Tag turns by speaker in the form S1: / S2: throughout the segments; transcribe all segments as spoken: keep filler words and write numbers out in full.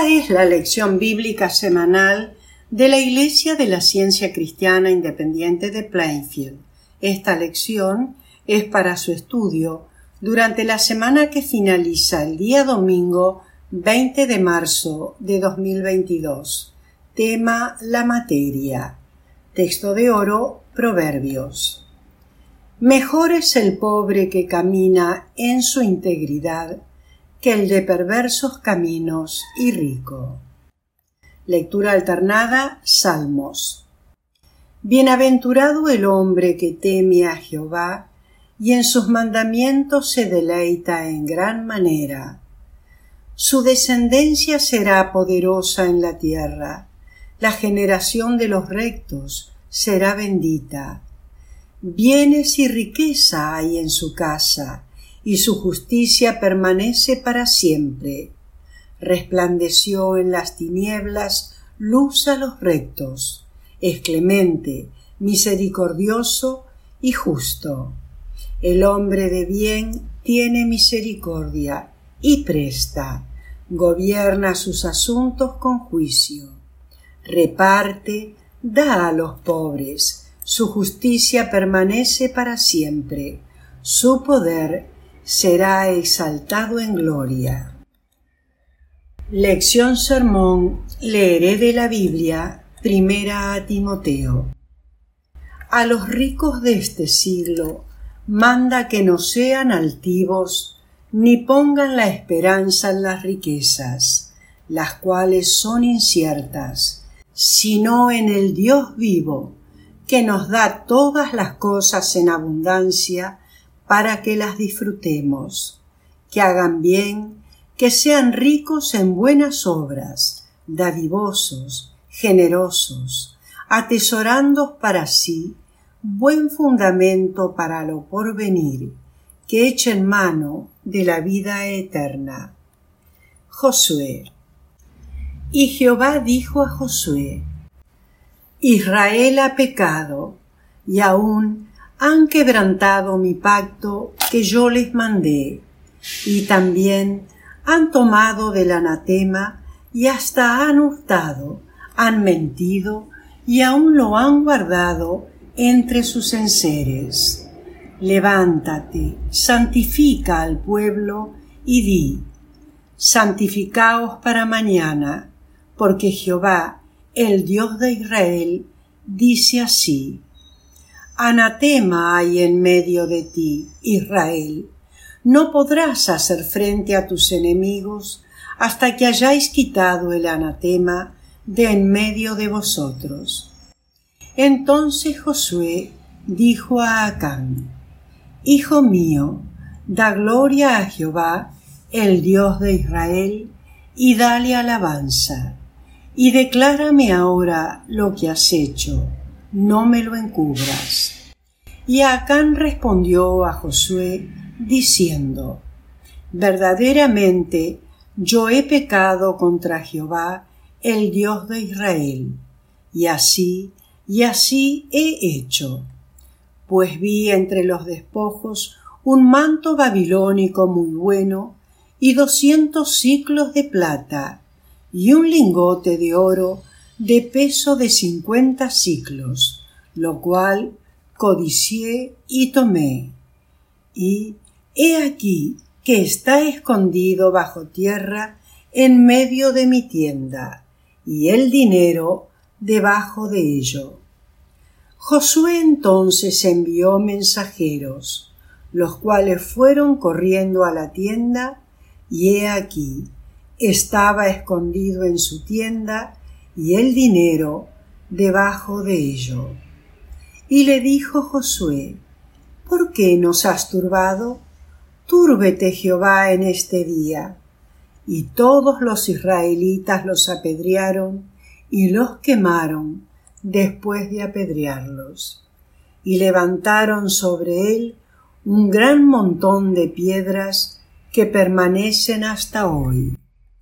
S1: Esta es la lección bíblica semanal de la Iglesia de la Ciencia Cristiana Independiente de Plainfield. Esta lección es para su estudio durante la semana que finaliza el día domingo veinte de marzo de dos mil veintidós. Tema: la materia. Texto de oro: Proverbios. Mejor es el pobre que camina en su integridad que el de perversos caminos y rico. Lectura alternada, Salmos. Bienaventurado el hombre que teme a Jehová y en sus mandamientos se deleita en gran manera. Su descendencia será poderosa en la tierra, la generación de los rectos será bendita. Bienes y riqueza hay en su casa, y su justicia permanece para siempre. Resplandeció en las tinieblas luz a los rectos. Es clemente, misericordioso y justo. El hombre de bien tiene misericordia y presta. Gobierna sus asuntos con juicio. Reparte, da a los pobres. Su justicia permanece para siempre. Su poder será exaltado en gloria. Lección sermón. Leeré de la Biblia, primera a Timoteo. A los ricos de este siglo manda que no sean altivos, ni pongan la esperanza en las riquezas, las cuales son inciertas, sino en el Dios vivo, que nos da todas las cosas en abundancia para que las disfrutemos, que hagan bien, que sean ricos en buenas obras, dadivosos, generosos, atesorando para sí buen fundamento para lo porvenir, que echen mano de la vida eterna. Josué. Y Jehová dijo a Josué: Israel ha pecado, y aún han quebrantado mi pacto que yo les mandé, y también han tomado del anatema y hasta han hurtado, han mentido y aún lo han guardado entre sus enseres. Levántate, santifica al pueblo y di: santificaos para mañana, porque Jehová, el Dios de Israel, dice así: Anatema hay en medio de ti, Israel. No podrás hacer frente a tus enemigos hasta que hayáis quitado el anatema de en medio de vosotros. Entonces Josué dijo a Acán: Hijo mío, da gloria a Jehová, el Dios de Israel, y dale alabanza. Y declárame ahora lo que has hecho, no me lo encubras. Y Acán respondió a Josué diciendo: Verdaderamente yo he pecado contra Jehová, el Dios de Israel, y así y así he hecho. Pues vi entre los despojos un manto babilónico muy bueno y doscientos siclos de plata y un lingote de oro de peso de cincuenta siclos, lo cual codicié y tomé. Y he aquí que está escondido bajo tierra en medio de mi tienda, y el dinero debajo de ello. Josué entonces envió mensajeros, los cuales fueron corriendo a la tienda, y he aquí, estaba escondido en su tienda, y el dinero debajo de ello. Y le dijo Josué: ¿Por qué nos has turbado? Túrbete Jehová en este día. Y todos los israelitas los apedrearon y los quemaron después de apedrearlos. Y levantaron sobre él un gran montón de piedras que permanecen hasta hoy.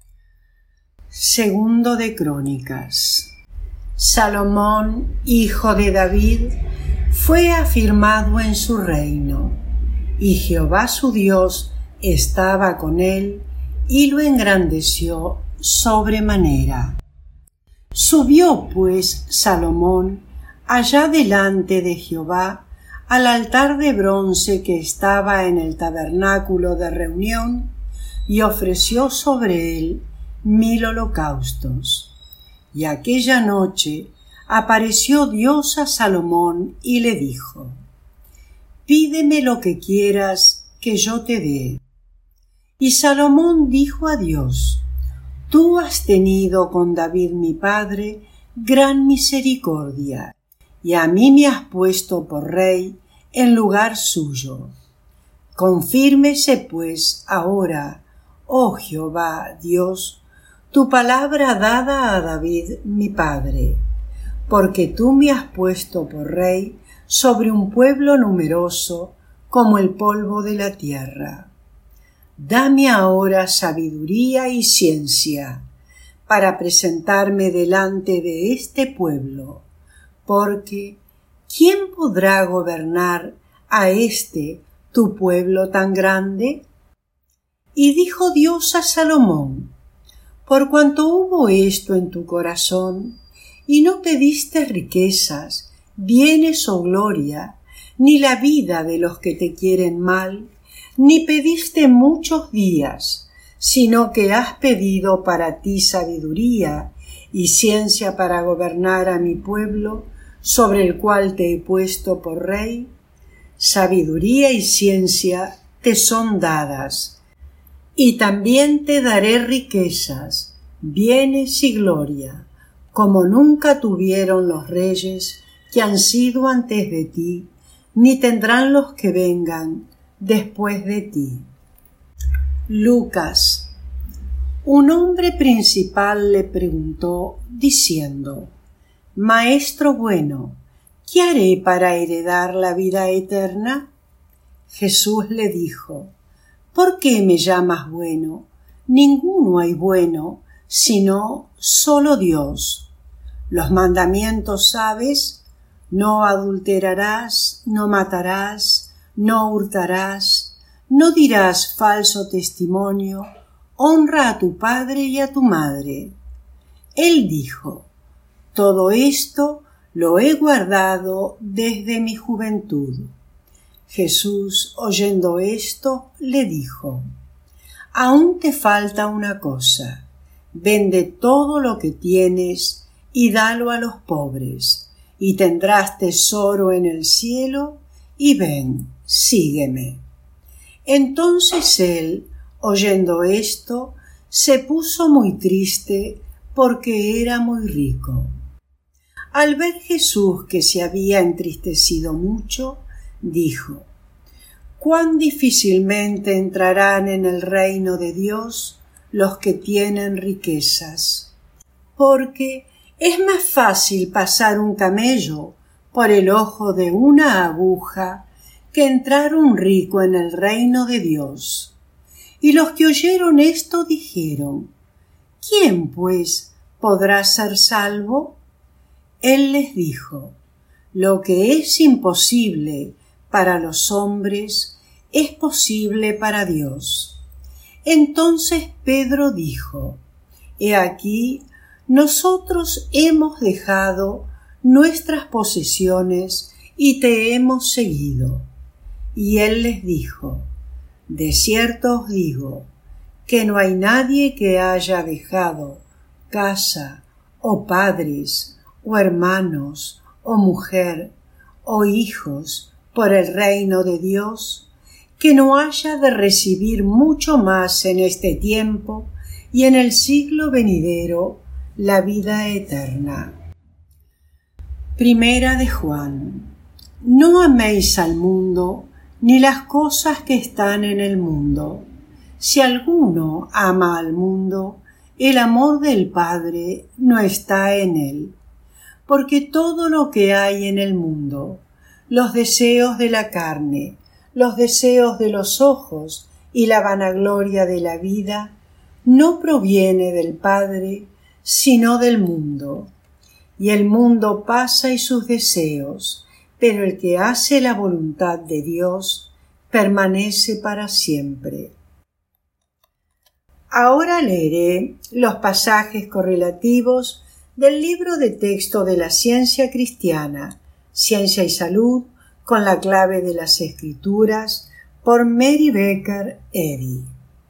S1: Segundo de Crónicas. Salomón, hijo de David, fue afirmado en su reino, y Jehová su Dios estaba con él y lo engrandeció sobremanera. Subió pues Salomón allá delante de Jehová al altar de bronce que estaba en el tabernáculo de reunión y ofreció sobre él mil holocaustos. Y aquella noche apareció Dios a Salomón y le dijo: Pídeme lo que quieras que yo te dé. Y Salomón dijo a Dios: Tú has tenido con David mi padre gran misericordia, y a mí me has puesto por rey en lugar suyo. Confírmese pues ahora, oh Jehová Dios, tu palabra dada a David mi padre, porque tú me has puesto por rey sobre un pueblo numeroso como el polvo de la tierra. Dame ahora sabiduría y ciencia para presentarme delante de este pueblo, porque ¿quién podrá gobernar a este tu pueblo tan grande? Y dijo Dios a Salomón: Por cuanto hubo esto en tu corazón, y no pediste riquezas, bienes o gloria, ni la vida de los que te quieren mal, ni pediste muchos días, sino que has pedido para ti sabiduría y ciencia para gobernar a mi pueblo, sobre el cual te he puesto por rey, sabiduría y ciencia te son dadas, y también te daré riquezas, bienes y gloria, como nunca tuvieron los reyes que han sido antes de ti, ni tendrán los que vengan después de ti. Lucas. Un hombre principal le preguntó, diciendo: Maestro bueno, ¿qué haré para heredar la vida eterna? Jesús le dijo: ¿Por qué me llamas bueno? Ninguno hay bueno, sino solo Dios. Los mandamientos sabes: no adulterarás, no matarás, no hurtarás, no dirás falso testimonio, honra a tu padre y a tu madre. Él dijo: Todo esto lo he guardado desde mi juventud. Jesús, oyendo esto, le dijo: Aún te falta una cosa. Vende todo lo que tienes y dalo a los pobres, y tendrás tesoro en el cielo, y ven, sígueme. Entonces él, oyendo esto, se puso muy triste porque era muy rico. Al ver Jesús que se había entristecido mucho, dijo: Cuán difícilmente entrarán en el reino de Dios los que tienen riquezas. Porque es más fácil pasar un camello por el ojo de una aguja que entrar un rico en el reino de Dios. Y los que oyeron esto dijeron: ¿Quién, pues, podrá ser salvo? Él les dijo: Lo que es imposible para los hombres es posible para Dios. Entonces Pedro dijo: He aquí, nosotros hemos dejado nuestras posesiones y te hemos seguido. Y él les dijo: De cierto os digo, que no hay nadie que haya dejado casa, o padres, o hermanos, o mujer, o hijos, por el reino de Dios, que no haya de recibir mucho más en este tiempo y en el siglo venidero la vida eterna. Primera de Juan. No améis al mundo, ni las cosas que están en el mundo. Si alguno ama al mundo, el amor del Padre no está en él. Porque todo lo que hay en el mundo, los deseos de la carne, los deseos de los ojos y la vanagloria de la vida, no proviene del Padre, sino del mundo. Y el mundo pasa y sus deseos, pero el que hace la voluntad de Dios permanece para siempre. Ahora leeré los pasajes correlativos del libro de texto de la ciencia cristiana, Ciencia y Salud, con la clave de las Escrituras, por Mary Baker Eddy.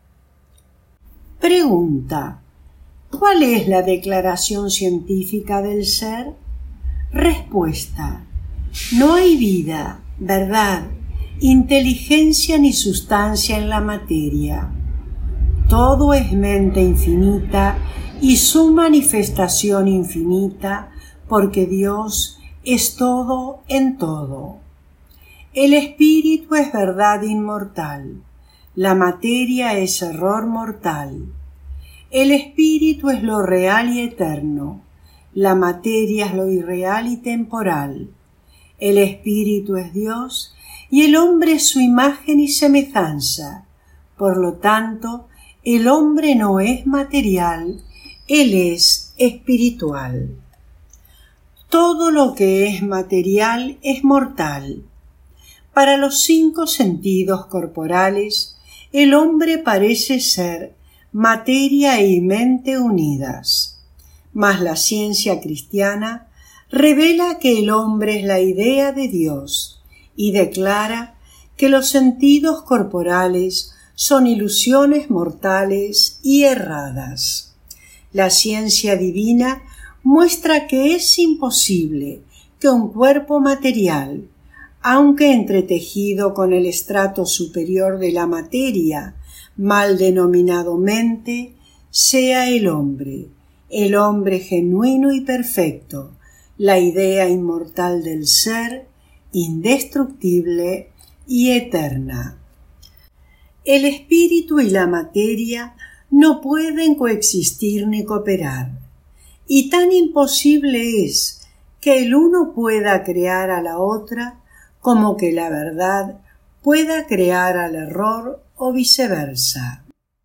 S1: Pregunta: ¿cuál es la declaración científica del ser? Respuesta: no hay vida, verdad, inteligencia ni sustancia en la materia. Todo es mente infinita y su manifestación infinita, porque Dios es todo en todo. El espíritu es verdad inmortal, la materia es error mortal. El espíritu es lo real y eterno, la materia es lo irreal y temporal. El espíritu es Dios y el hombre es su imagen y semejanza. Por lo tanto, el hombre no es material, él es espiritual. Todo lo que es material es mortal. Para los cinco sentidos corporales, el hombre parece ser materia y mente unidas. Mas la ciencia cristiana revela que el hombre es la idea de Dios y declara que los sentidos corporales son ilusiones mortales y erradas. La ciencia divina muestra que es imposible que un cuerpo material, aunque entretejido con el estrato superior de la materia, mal denominado mente, sea el hombre, el hombre genuino y perfecto, la idea inmortal del ser, indestructible y eterna. El espíritu y la materia no pueden coexistir ni cooperar, y tan imposible es que el uno pueda crear a la otra como que la verdad pueda crear al error o viceversa.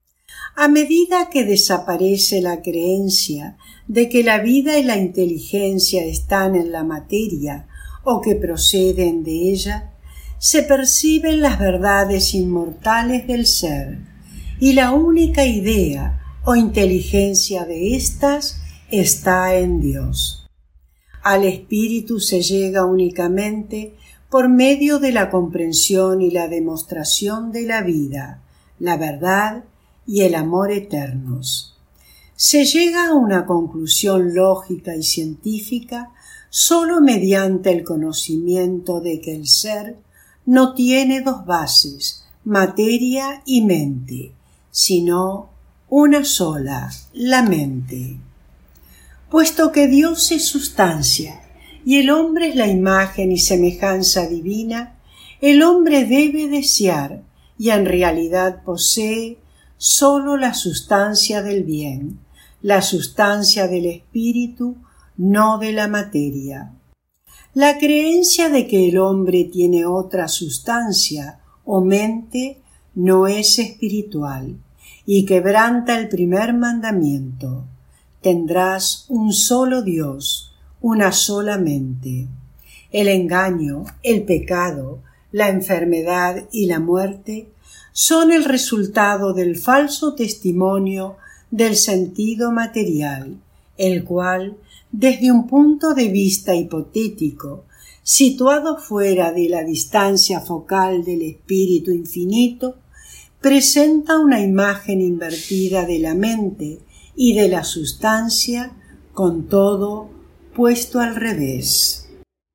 S1: A medida que desaparece la creencia de que la vida y la inteligencia están en la materia o que proceden de ella, se perciben las verdades inmortales del ser, y la única idea o inteligencia de éstas está en Dios. Al espíritu se llega únicamente por medio de la comprensión y la demostración de la vida, la verdad y el amor eternos. Se llega a una conclusión lógica y científica sólo mediante el conocimiento de que el ser no tiene dos bases, materia y mente, sino una sola, la mente. Puesto que Dios es sustancia y el hombre es la imagen y semejanza divina, el hombre debe desear, y en realidad posee, sólo la sustancia del bien, la sustancia del espíritu, no de la materia. La creencia de que el hombre tiene otra sustancia o mente no es espiritual y quebranta el primer mandamiento: tendrás un solo Dios, una sola mente. El engaño, el pecado, la enfermedad y la muerte son el resultado del falso testimonio del sentido material, el cual, desde un punto de vista hipotético, situado fuera de la distancia focal del espíritu infinito, presenta una imagen invertida de la mente y de la sustancia, con todo puesto al revés.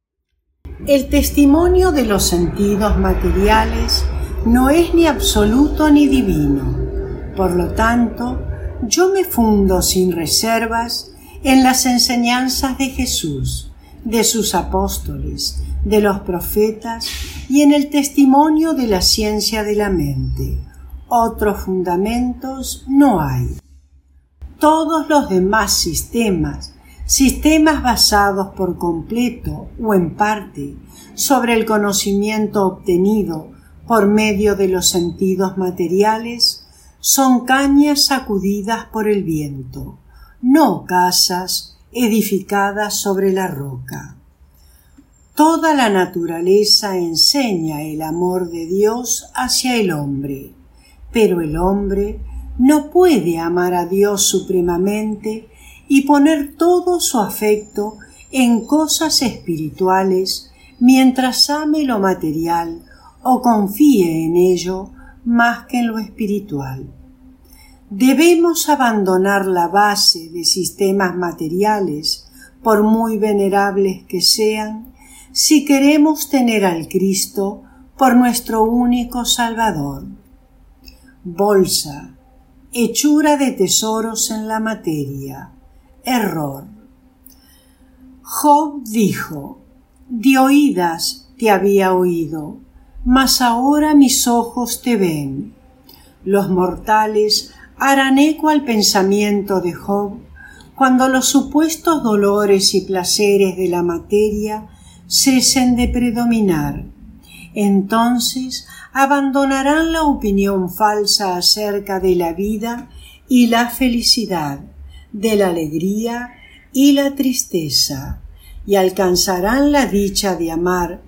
S1: El testimonio de los sentidos materiales no es ni absoluto ni divino. Por lo tanto, yo me fundo sin reservas en las enseñanzas de Jesús, de sus apóstoles, de los profetas y en el testimonio de la ciencia de la mente. Otros fundamentos no hay. Todos los demás sistemas, sistemas basados por completo o en parte sobre el conocimiento obtenido por medio de los sentidos materiales, son cañas sacudidas por el viento, no casas edificadas sobre la roca. Toda la naturaleza enseña el amor de Dios hacia el hombre, pero el hombre no puede amar a Dios supremamente y poner todo su afecto en cosas espirituales mientras ame lo material o confíe en ello más que en lo espiritual. Debemos abandonar la base de sistemas materiales, por muy venerables que sean, si queremos tener al Cristo por nuestro único Salvador. Bolsa, hechura de tesoros en la materia, error. Job dijo: de oídas te había oído, mas ahora mis ojos te ven. Los mortales harán eco al pensamiento de Job cuando los supuestos dolores y placeres de la materia cesen de predominar. Entonces abandonarán la opinión falsa acerca de la vida y la felicidad, de la alegría y la tristeza, y alcanzarán la dicha de amar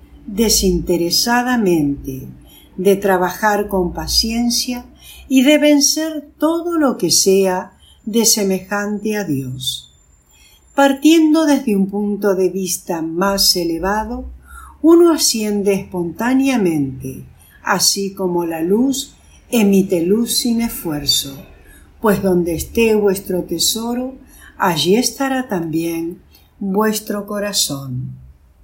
S1: desinteresadamente, de trabajar con paciencia y de vencer todo lo que sea desemejante a Dios. Partiendo desde un punto de vista más elevado, uno asciende espontáneamente, así como la luz emite luz sin esfuerzo, pues donde esté vuestro tesoro, allí estará también vuestro corazón.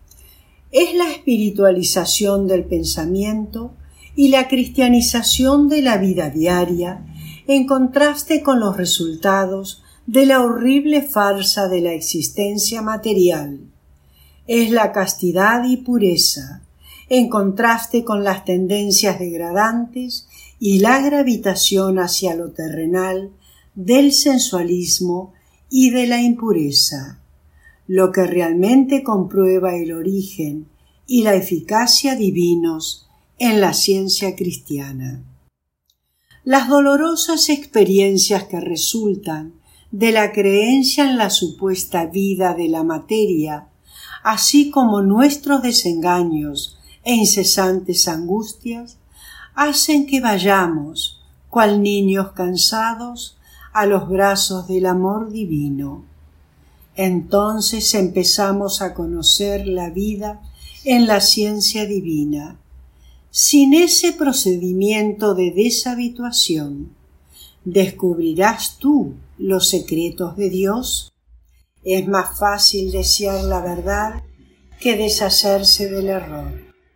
S1: Es la espiritualización del pensamiento y la cristianización de la vida diaria, en contraste con los resultados de la horrible farsa de la existencia material. Es la castidad y pureza, en contraste con las tendencias degradantes y la gravitación hacia lo terrenal del sensualismo y de la impureza, lo que realmente comprueba el origen y la eficacia divinos en la ciencia cristiana. Las dolorosas experiencias que resultan de la creencia en la supuesta vida de la materia, así como nuestros desengaños e incesantes angustias, hacen que vayamos, cual niños cansados, a los brazos del amor divino. Entonces empezamos a conocer la vida en la ciencia divina. Sin ese procedimiento de deshabituación, ¿descubrirás tú los secretos de Dios? Es más fácil desear la verdad que deshacerse del error.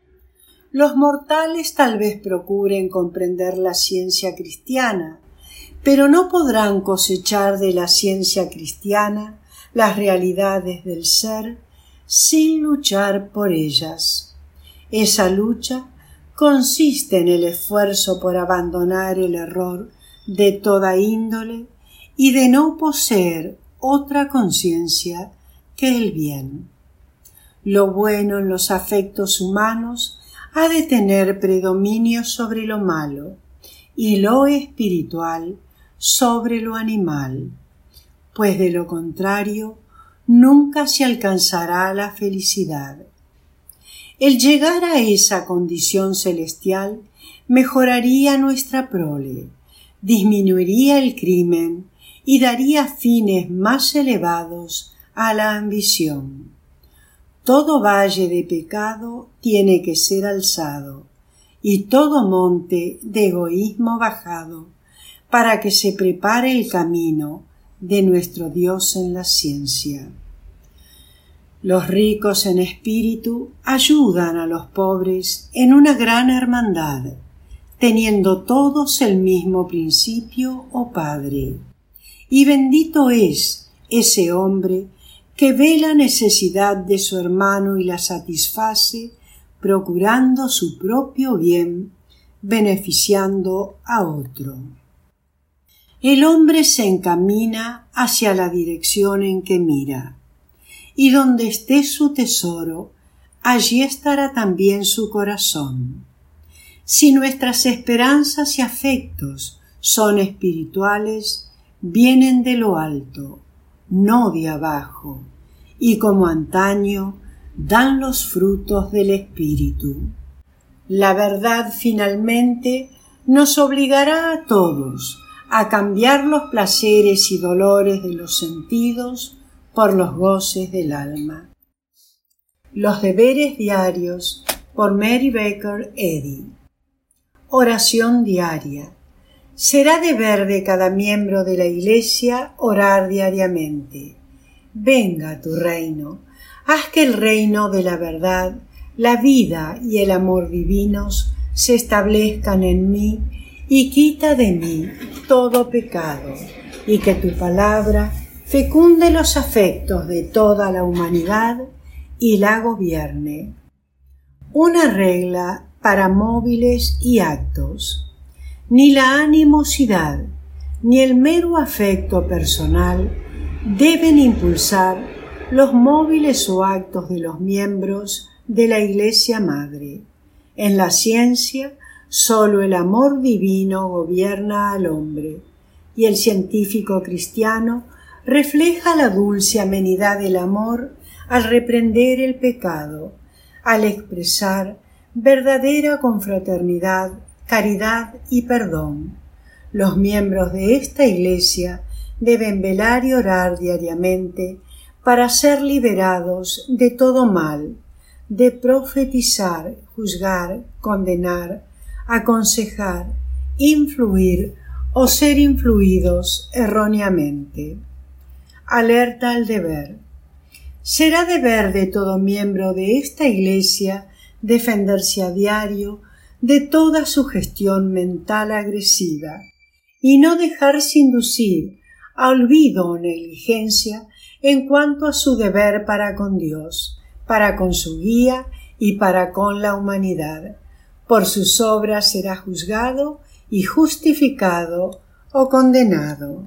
S1: Los mortales tal vez procuren comprender la ciencia cristiana, pero no podrán cosechar de la ciencia cristiana las realidades del ser sin luchar por ellas. Esa lucha consiste en el esfuerzo por abandonar el error de toda índole y de no poseer otra conciencia que el bien. Lo bueno en los afectos humanos ha de tener predominio sobre lo malo y lo espiritual sobre lo animal, pues de lo contrario nunca se alcanzará la felicidad. El llegar a esa condición celestial mejoraría nuestra prole, disminuiría el crimen y daría fines más elevados a la ambición. Todo valle de pecado tiene que ser alzado y todo monte de egoísmo bajado para que se prepare el camino de nuestro Dios en la ciencia. Los ricos en espíritu ayudan a los pobres en una gran hermandad, teniendo todos el mismo principio o Padre. Y bendito es ese hombre que ve la necesidad de su hermano y la satisface, procurando su propio bien, beneficiando a otro. El hombre se encamina hacia la dirección en que mira, y donde esté su tesoro, allí estará también su corazón. Si nuestras esperanzas y afectos son espirituales, vienen de lo alto, no de abajo, y como antaño dan los frutos del Espíritu. La verdad finalmente nos obligará a todos a cambiar los placeres y dolores de los sentidos por los goces del alma. Los deberes diarios por Mary Baker Eddy. Oración diaria. Será deber de cada miembro de la Iglesia orar diariamente. Venga tu reino. Haz que el reino de la verdad, la vida y el amor divinos se establezcan en mí y quita de mí todo pecado, y que tu palabra fecunde los afectos de toda la humanidad y la gobierne. Una regla para móviles y actos. Ni la animosidad ni el mero afecto personal deben impulsar los móviles o actos de los miembros de la Iglesia Madre. En la ciencia, sólo el amor divino gobierna al hombre, y el científico cristiano refleja la dulce amenidad del amor al reprender el pecado, al expresar verdadera confraternidad, caridad y perdón. Los miembros de esta Iglesia deben velar y orar diariamente para ser liberados de todo mal, de profetizar, juzgar, condenar, aconsejar, influir o ser influidos erróneamente. Alerta al deber. Será deber de todo miembro de esta Iglesia defenderse a diario de toda sugestión mental agresiva y no dejarse inducir a olvido o negligencia en cuanto a su deber para con Dios, para con su guía y para con la humanidad. Por sus obras será juzgado y justificado o condenado.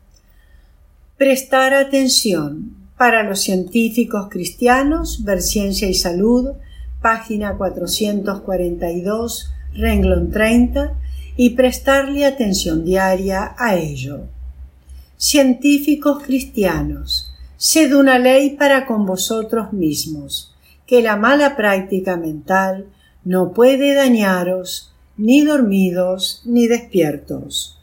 S1: Prestar atención. Para los científicos cristianos, Ver Ciencia y Salud, página cuatrocientos cuarenta y dos, renglón treinta, y prestarle atención diaria a ello. Científicos cristianos, sed una ley para con vosotros mismos, que la mala práctica mental no puede dañaros, ni dormidos ni despiertos.